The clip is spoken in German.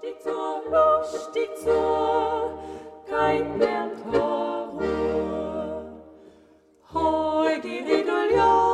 lustig zur, kein mehr Ruhe. Hoi, die Regular.